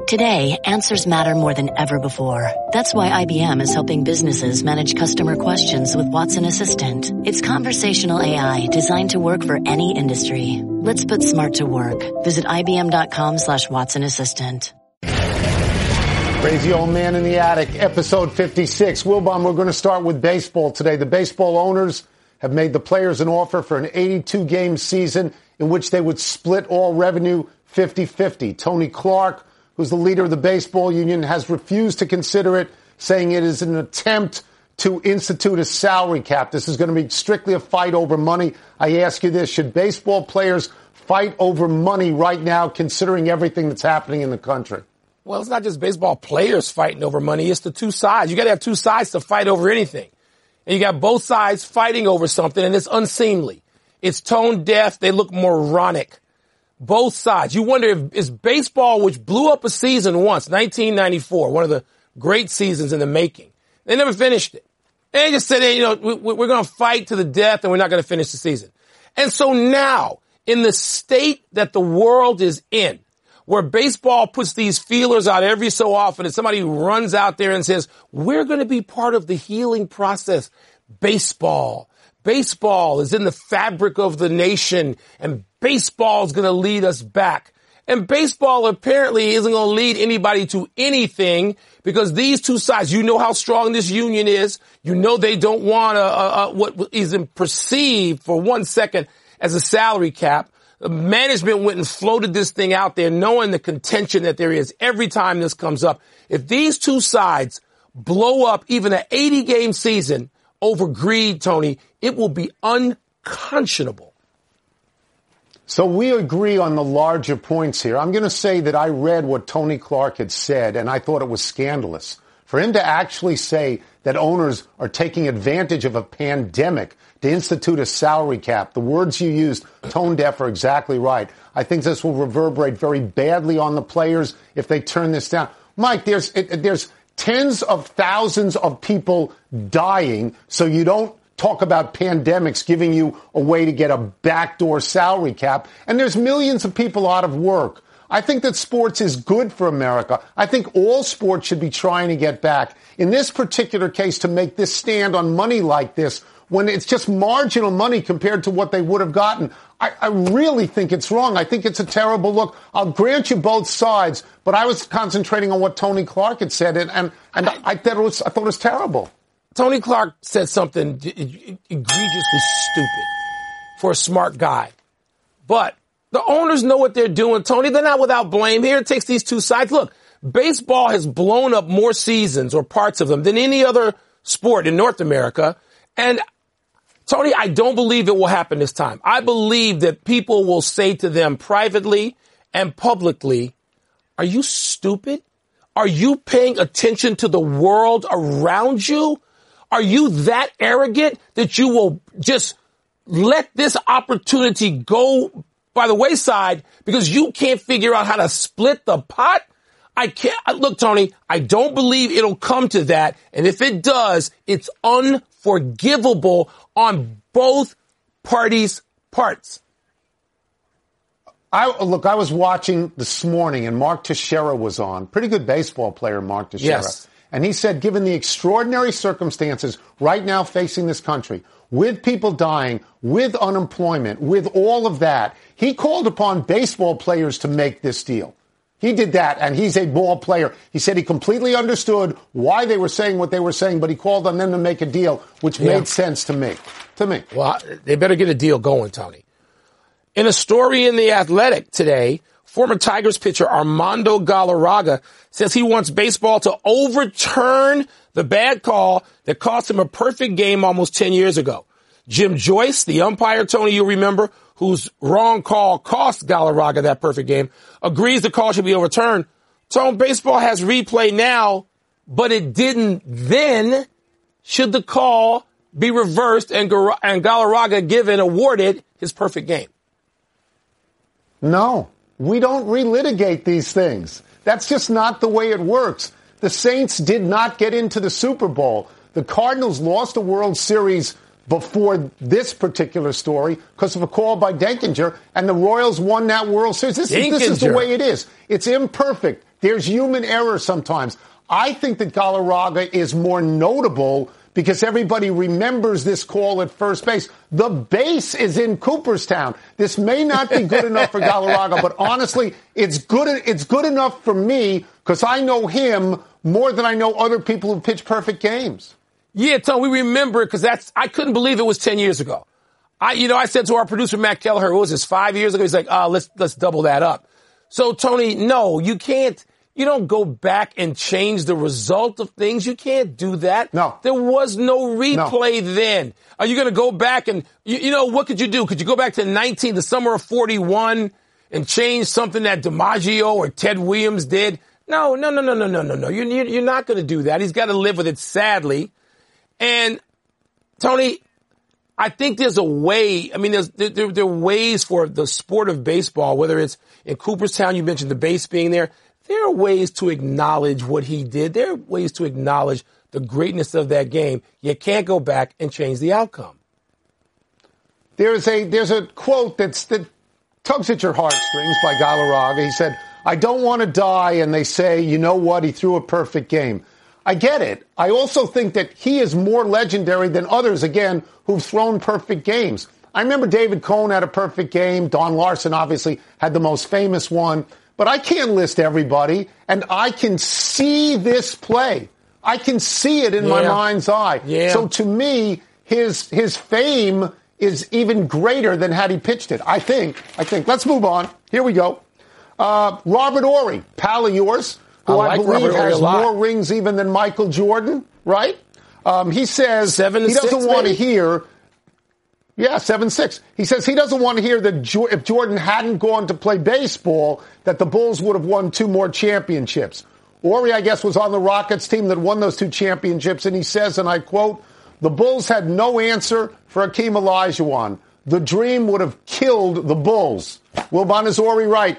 Today, answers matter more than ever before. That's why IBM is helping businesses manage customer questions with Watson Assistant. It's conversational AI designed to work for any industry. Let's put smart to work. Visit IBM.com/Watson Assistant. Crazy Old Man in the Attic, episode 56. Wilbon, we're going to start with baseball today. The baseball owners have made the players an offer for an 82-game season in which they would split all revenue 50-50. Tony Clark, who's the leader of the baseball union, has refused to consider it, saying it is an attempt to institute a salary cap. This is going to be strictly a fight over money. I ask you this, should baseball players fight over money right now, considering everything that's happening in the country? Well, it's not just baseball players fighting over money. It's the two sides. You got to have two sides to fight over anything. And you got both sides fighting over something, and it's unseemly. It's tone deaf. They look moronic. Both sides. You wonder if it's baseball, which blew up a season once, 1994, one of the great seasons in the making. They never finished it. They just said, hey, we're going to fight to the death, and we're not going to finish the season. And so now, in the state that the world is in, where baseball puts these feelers out every so often, and somebody runs out there and says, we're going to be part of the healing process. Baseball is in the fabric of the nation, and baseball is going to lead us back. And baseball apparently isn't going to lead anybody to anything, because these two sides, you know how strong this union is. You know they don't want what is perceived for 1 second as a salary cap. Management went and floated this thing out there knowing the contention that there is every time this comes up. If these two sides blow up even an 80-game season over greed, Tony, it will be unconscionable. So we agree on the larger points here. I'm going to say that I read what Tony Clark had said, and I thought it was scandalous. For him to actually say that owners are taking advantage of a pandemic to institute a salary cap, the words you used, tone deaf, are exactly right. I think this will reverberate very badly on the players if they turn this down. Mike, there's tens of thousands of people dying, so you don't talk about pandemics giving you a way to get a backdoor salary cap. And there's millions of people out of work. I think that sports is good for America. I think all sports should be trying to get back. In this particular case, to make this stand on money like this, when it's just marginal money compared to what they would have gotten, I really think it's wrong. I think it's a terrible look. I'll grant you both sides, but I was concentrating on what Tony Clark had said, and I thought it was terrible. Tony Clark said something egregiously stupid for a smart guy. But the owners know what they're doing, Tony. They're not without blame here. It takes these two sides. Look, baseball has blown up more seasons or parts of them than any other sport in North America. And Tony, I don't believe it will happen this time. I believe that people will say to them privately and publicly, are you stupid? Are you paying attention to the world around you? Are you that arrogant that you will just let this opportunity go by the wayside because you can't figure out how to split the pot? I can't. Look, Tony, I don't believe it'll come to that. And if it does, it's unforgivable on both parties' parts. I was watching this morning, and Mark Teixeira was on. Pretty good baseball player, Mark Teixeira. Yes. And he said, given the extraordinary circumstances right now facing this country, with people dying, with unemployment, with all of that, he called upon baseball players to make this deal. He did that, and he's a ball player. He said he completely understood why they were saying what they were saying, but he called on them to make a deal, which made sense to me. Well, they better get a deal going, Tony. In a story in The Athletic today, former Tigers pitcher Armando Galarraga says he wants baseball to overturn the bad call that cost him a perfect game almost 10 years ago. Jim Joyce, the umpire, Tony, you remember, whose wrong call cost Galarraga that perfect game, agrees the call should be overturned. Tony, baseball has replay now, but it didn't then. Should the call be reversed and Galarraga awarded his perfect game? No, we don't relitigate these things. That's just not the way it works. The Saints did not get into the Super Bowl. The Cardinals lost the World Series before this particular story because of a call by Denkinger, and the Royals won that World Series. This is the way it is. It's imperfect. There's human error sometimes. I think that Galarraga is more notable because everybody remembers this call at first base. The base is in Cooperstown. This may not be good enough for Galarraga, but honestly, it's good enough for me because I know him more than I know other people who pitch perfect games. Yeah, Tony, we remember it because I couldn't believe it was 10 years ago. I said to our producer, Matt Kelleher, what was this, 5 years ago? He's like, let's double that up. So, Tony, no, you can't. You don't go back and change the result of things. You can't do that. No. There was no replay then. Are you going to go back and, what could you do? Could you go back to the summer of 41 and change something that DiMaggio or Ted Williams did? No. You're not going to do that. He's got to live with it, sadly. And, Tony, I think there's a way. I mean, there are ways for the sport of baseball, whether it's in Cooperstown, you mentioned the base being there. There are ways to acknowledge what he did. There are ways to acknowledge the greatness of that game. You can't go back and change the outcome. There's a quote that tugs at your heartstrings by Galarraga. He said, "I don't want to die," and they say, "You know what? He threw a perfect game." I get it. I also think that he is more legendary than others, again, who've thrown perfect games. I remember David Cohn had a perfect game. Don Larson obviously had the most famous one. But I can't list everybody, and I can see this play. I can see it in my mind's eye. Yeah. So to me, his fame is even greater than had he pitched it. I think. Let's move on. Here we go. Robert Horry, pal of yours, who I believe has more rings even than Michael Jordan, right? He says he doesn't want to hear. Yeah, 7-6. He says he doesn't want to hear that if Jordan hadn't gone to play baseball, that the Bulls would have won 2 more championships. Horry, I guess, was on the Rockets team that won those 2 championships, and he says, and I quote, "The Bulls had no answer for Hakeem Olajuwon. The dream would have killed the Bulls." Wilbon, is Horry right?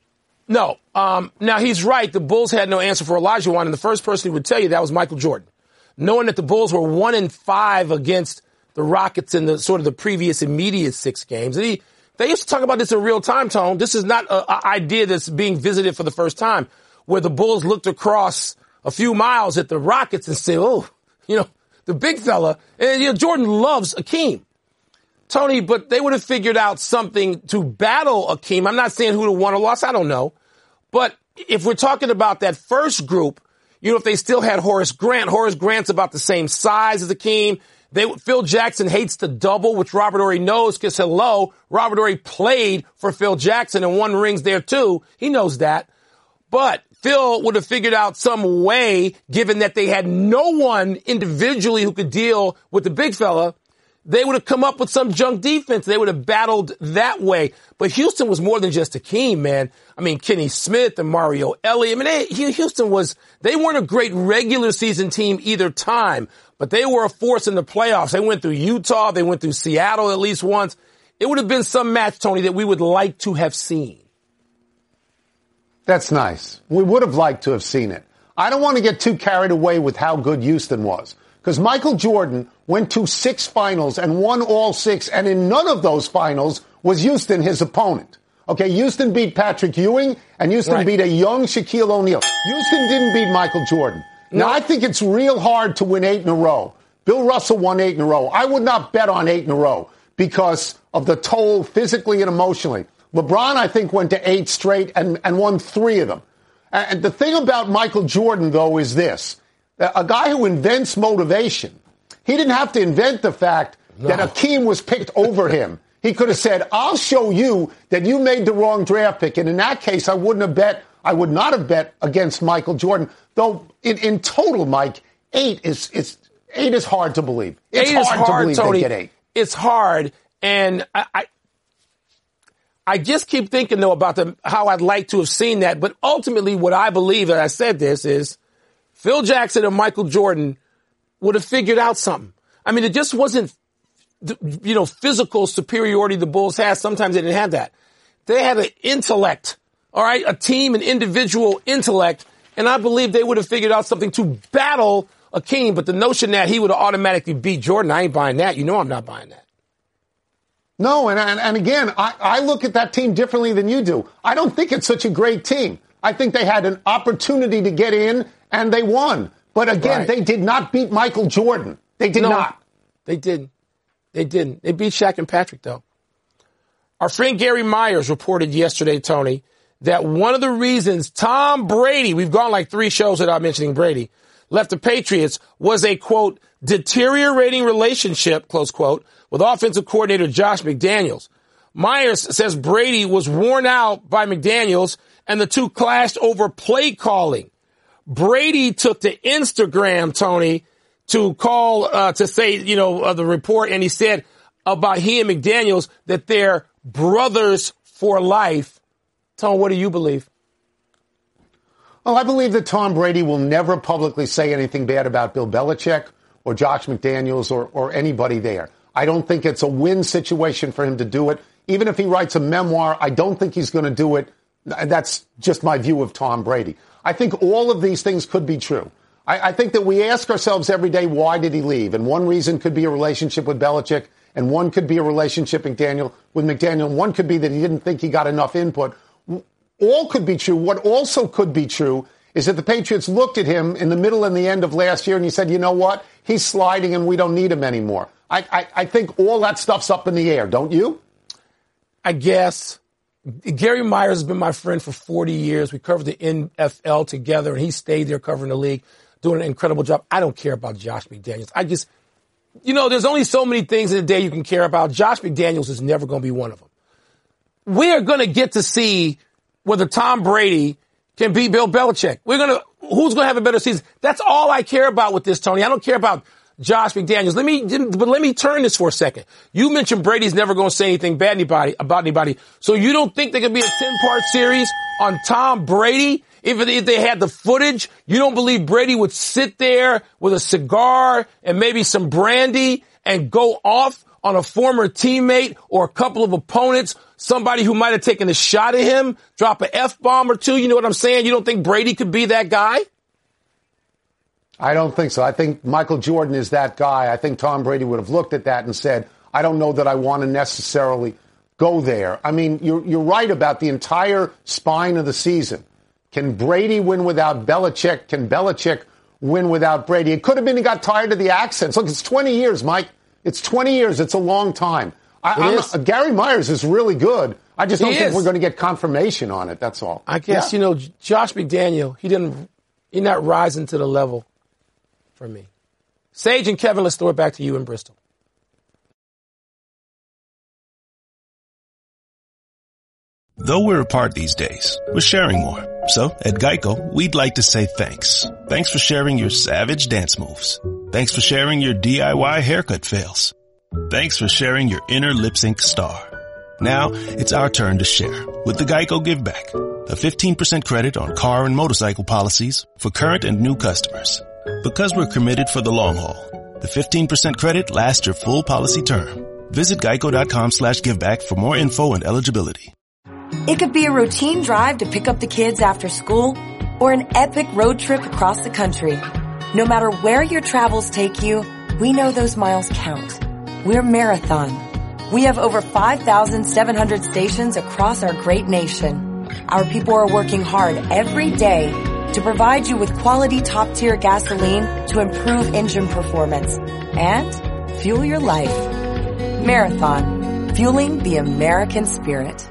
No. Now, he's right. The Bulls had no answer for Olajuwon, and the first person who would tell you that was Michael Jordan. Knowing that the Bulls were 1-5 against the Rockets in the sort of the previous immediate 6 games. And they used to talk about this in real time, Tone. This is not an idea that's being visited for the first time, where the Bulls looked across a few miles at the Rockets and said, the big fella. And, Jordan loves Hakeem. Tony, but they would have figured out something to battle Hakeem. I'm not saying who would have won or lost. I don't know. But if we're talking about that first group, if they still had Horace Grant's about the same size as Hakeem. Phil Jackson hates the double, which Robert Horry knows because, Robert Horry played for Phil Jackson and won rings there too. He knows that. But Phil would have figured out some way, given that they had no one individually who could deal with the big fella. They would have come up with some junk defense. They would have battled that way. But Houston was more than just Hakeem, man. I mean, Kenny Smith and Mario Elliott. I mean, Houston they weren't a great regular season team either time, but they were a force in the playoffs. They went through Utah. They went through Seattle at least once. It would have been some match, Tony, that we would like to have seen. That's nice. We would have liked to have seen it. I don't want to get too carried away with how good Houston was. Because Michael Jordan went to 6 finals and won all 6, and in none of those finals was Houston his opponent. Okay, Houston beat Patrick Ewing, and Houston beat a young Shaquille O'Neal. Houston didn't beat Michael Jordan. No. Now, I think it's real hard to win 8 in a row. Bill Russell won 8 in a row. I would not bet on 8 in a row because of the toll physically and emotionally. LeBron, I think, went to 8 straight and won 3 of them. And the thing about Michael Jordan, though, is this. A guy who invents motivation, he didn't have to invent the fact that Hakeem was picked over him. He could have said, "I'll show you that you made the wrong draft pick." And in that case, I would not have bet against Michael Jordan. Though in total, Mike, 8 is hard to believe. It's hard to believe Tony. they get 8. It's hard. And I just keep thinking, though, about how I'd like to have seen that. But ultimately, what I believe, and I said this, is Phil Jackson and Michael Jordan would have figured out something. I mean, it just wasn't, physical superiority the Bulls had. Sometimes they didn't have that. They had an intellect, all right, a team and individual intellect, and I believe they would have figured out something to battle Hakeem. But the notion that he would have automatically beat Jordan, I ain't buying that. I'm not buying that. No, and again, I look at that team differently than you do. I don't think it's such a great team. I think they had an opportunity to get in, and they won. But again, They did not beat Michael Jordan. They did not. They didn't. They didn't. They beat Shaq and Patrick, though. Our friend Gary Myers reported yesterday, Tony, that one of the reasons Tom Brady, we've gone like 3 shows without mentioning Brady, left the Patriots was a, quote, deteriorating relationship, close quote, with offensive coordinator Josh McDaniels. Myers says Brady was worn out by McDaniels and the two clashed over play calling. Brady took to Instagram, Tony, to call, to say, the report, and he said about he and McDaniels that they're brothers for life. Tom, what do you believe? Well, I believe that Tom Brady will never publicly say anything bad about Bill Belichick or Josh McDaniels or anybody there. I don't think it's a win situation for him to do it. Even if he writes a memoir, I don't think he's going to do it. That's just my view of Tom Brady. I think all of these things could be true. I think that we ask ourselves every day, why did he leave? And one reason could be a relationship with Belichick, and one could be a relationship with McDaniel, and one could be that he didn't think he got enough input. All could be true. What also could be true is that the Patriots looked at him in the middle and the end of last year and he said, you know what? He's sliding and we don't need him anymore. I think all that stuff's up in the air, don't you? I guess. Gary Myers has been my friend for 40 years. We covered the NFL together, and he stayed there covering the league, doing an incredible job. I don't care about Josh McDaniels. There's only so many things in a day you can care about. Josh McDaniels is never going to be one of them. We are going to get to see whether Tom Brady can beat Bill Belichick. Who's going to have a better season? That's all I care about with this, Tony. I don't care about Josh McDaniels. Let me turn this for a second. You mentioned Brady's never going to say anything bad about anybody. So you don't think there could be a 10-part series on Tom Brady? If they had the footage, you don't believe Brady would sit there with a cigar and maybe some brandy and go off on a former teammate or a couple of opponents, somebody who might have taken a shot at him, drop an F-bomb or two? You know what I'm saying? You don't think Brady could be that guy? I don't think so. I think Michael Jordan is that guy. I think Tom Brady would have looked at that and said, I don't know that I want to necessarily go there. I mean, you're right about the entire spine of the season. Can Brady win without Belichick? Can Belichick win without Brady? It could have been he got tired of the accents. Look, it's 20 years, Mike. It's 20 years. It's a long time. Gary Myers is really good. I just don't think we're going to get confirmation on it. That's all. I guess, Josh McDaniel, he's not rising to the level for me. Sage and Kevin, let's throw it back to you in Bristol. Though we're apart these days, we're sharing more. So, at Geico, we'd like to say thanks. Thanks for sharing your savage dance moves. Thanks for sharing your DIY haircut fails. Thanks for sharing your inner lip sync star. Now, it's our turn to share with the Geico Give Back, a 15% credit on car and motorcycle policies for current and new customers. Because we're committed for the long haul, the 15% credit lasts your full policy term. Visit geico.com/giveback for more info and eligibility. It could be a routine drive to pick up the kids after school or an epic road trip across the country. No matter where your travels take you, we know those miles count. We're Marathon. We have over 5,700 stations across our great nation. Our people are working hard every day to provide you with quality top-tier gasoline to improve engine performance and fuel your life. Marathon, fueling the American spirit.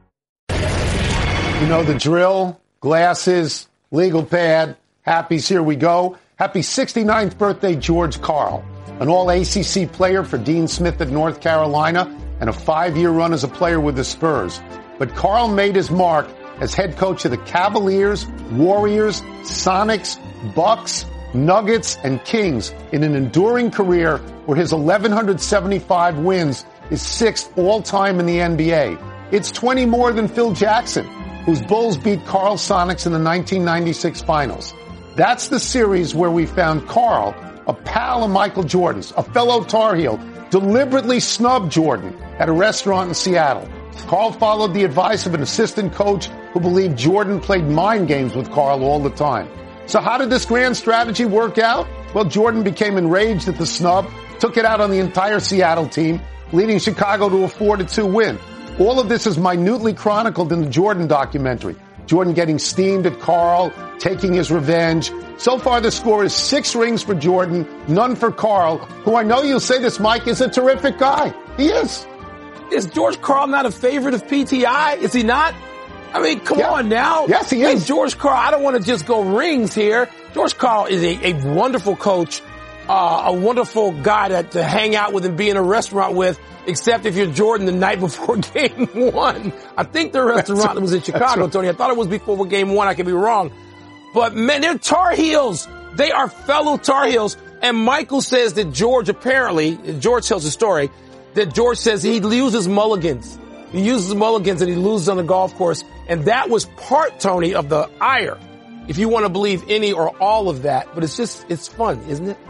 You know the drill, glasses, legal pad, Happy's, here we go. Happy 69th birthday, George Karl, an all-ACC player for Dean Smith at North Carolina and a 5-year run as a player with the Spurs. But Karl made his mark as head coach of the Cavaliers, Warriors, Sonics, Bucks, Nuggets, and Kings in an enduring career where his 1,175 wins is 6th all-time in the NBA. It's 20 more than Phil Jackson, whose Bulls beat Karl's Sonics in the 1996 finals. That's the series where we found Karl, a pal of Michael Jordan's, a fellow Tar Heel, deliberately snubbed Jordan at a restaurant in Seattle. Karl followed the advice of an assistant coach who believed Jordan played mind games with Karl all the time. So how did this grand strategy work out? Well, Jordan became enraged at the snub, took it out on the entire Seattle team, leading Chicago to a 4-2 win. All of this is minutely chronicled in the Jordan documentary. Jordan getting steamed at Karl, taking his revenge. So far, the score is 6 rings for Jordan, none for Karl, who I know you'll say this, Mike, is a terrific guy. He is. Is George Karl not a favorite of PTI? Is he not? I mean, come on now. Yes, he is. George Karl, I don't want to just go rings here. George Karl is a wonderful coach, a wonderful guy to hang out with and be in a restaurant with, except if you're Jordan the night before Game 1. I think the restaurant was in Chicago, Tony. I thought it was before Game 1. I could be wrong. But, man, they're Tar Heels. They are fellow Tar Heels. And Michael says that George George tells the story, that George says he uses mulligans. He uses mulligans and he loses on the golf course. And that was part, Tony, of the ire, if you want to believe any or all of that. But it's fun, isn't it?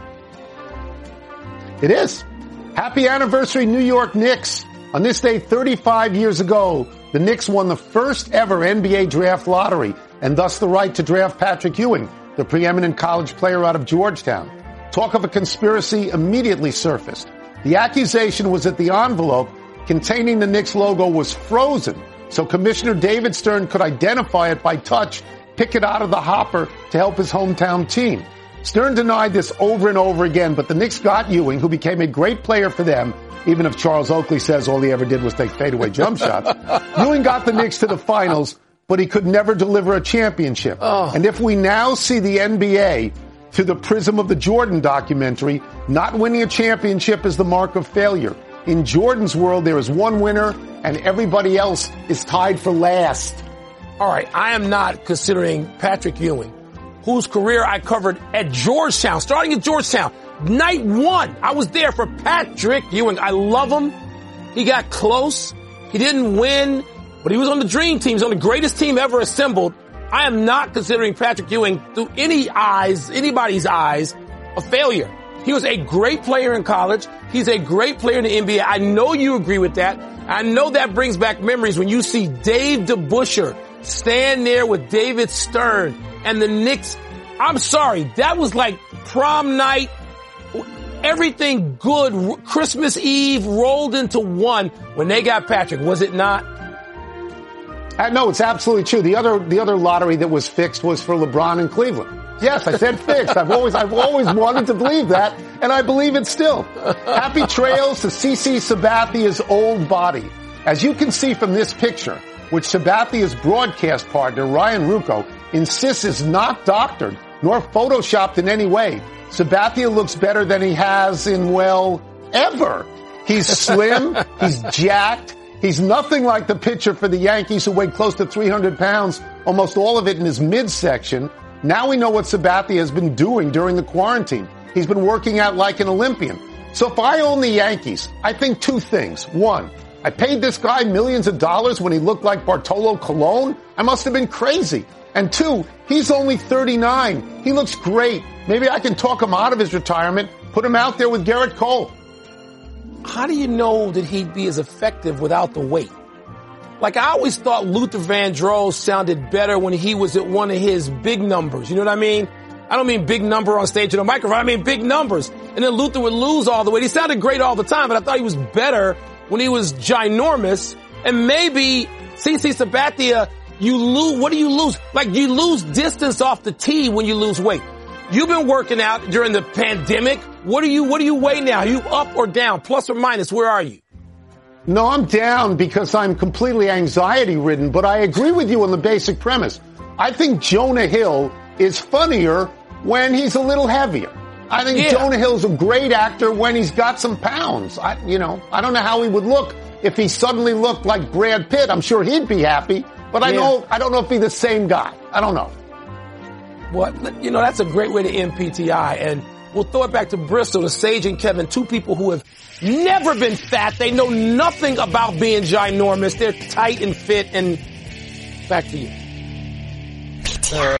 It is. Happy anniversary, New York Knicks. On this day 35 years ago, the Knicks won the first ever NBA draft lottery and thus the right to draft Patrick Ewing, the preeminent college player out of Georgetown. Talk of a conspiracy immediately surfaced. The accusation was that the envelope containing the Knicks logo was frozen, so Commissioner David Stern could identify it by touch, pick it out of the hopper to help his hometown team. Stern denied this over and over again, but the Knicks got Ewing, who became a great player for them, even if Charles Oakley says all he ever did was take fadeaway jump shots. Ewing got the Knicks to the finals, but he could never deliver a championship. And if we now see the NBA through the prism of the Jordan documentary, not winning a championship is the mark of failure. In Jordan's world, there is one winner, and everybody else is tied for last. All right, I am not considering Patrick Ewing, whose career I covered at Georgetown, starting at Georgetown. Night 1, I was there for Patrick Ewing. I love him. He got close. He didn't win, but he was on the dream team. He's on the greatest team ever assembled. I am not considering Patrick Ewing through anybody's eyes, a failure. He was a great player in college. He's a great player in the NBA. I know you agree with that. I know that brings back memories when you see Dave DeBusschere stand there with David Stern and the Knicks. I'm sorry, that was like prom night. Everything good. Christmas Eve rolled into one when they got Patrick, was it not? No, it's absolutely true. The other lottery that was fixed was for LeBron in Cleveland. Yes, I said fixed. I've always wanted to believe that, and I believe it still. Happy trails to CC Sabathia's old body. As you can see from this picture, which Sabathia's broadcast partner, Ryan Ruocco, insists is not doctored nor photoshopped in any way, Sabathia looks better than he has in, well, ever. He's slim, he's jacked, he's nothing like the pitcher for the Yankees who weighed close to 300 pounds, almost all of it in his midsection. Now we know what Sabathia has been doing during the quarantine. He's been working out like an Olympian. So if I own the Yankees, I think 2 things. 1, I paid this guy millions of dollars when he looked like Bartolo Colon. I must have been crazy. And 2, he's only 39. He looks great. Maybe I can talk him out of his retirement, put him out there with Garrett Cole. How do you know that he'd be as effective without the weight? Like, I always thought Luther Vandross sounded better when he was at one of his big numbers. You know what I mean? I don't mean big number on stage at a microphone. I mean big numbers. And then Luther would lose all the weight. He sounded great all the time, but I thought he was better when he was ginormous. And maybe CC Sabathia, you lose. What do you lose? Like, you lose distance off the tee when you lose weight. You've been working out during the pandemic. What do you weigh now? Are you up or down? Plus or minus? Where are you? No, I'm down because I'm completely anxiety-ridden, but I agree with you on the basic premise. I think Jonah Hill is funnier when he's a little heavier. I think Jonah Hill's a great actor when he's got some pounds. I don't know how he would look if he suddenly looked like Brad Pitt. I'm sure he'd be happy, but I don't know if he's the same guy. I don't know. Well, that's a great way to end PTI, and we'll throw it back to Bristol, to Sage and Kevin, 2 people who have never been fat. They know nothing about being ginormous. They're tight and fit, and back to you.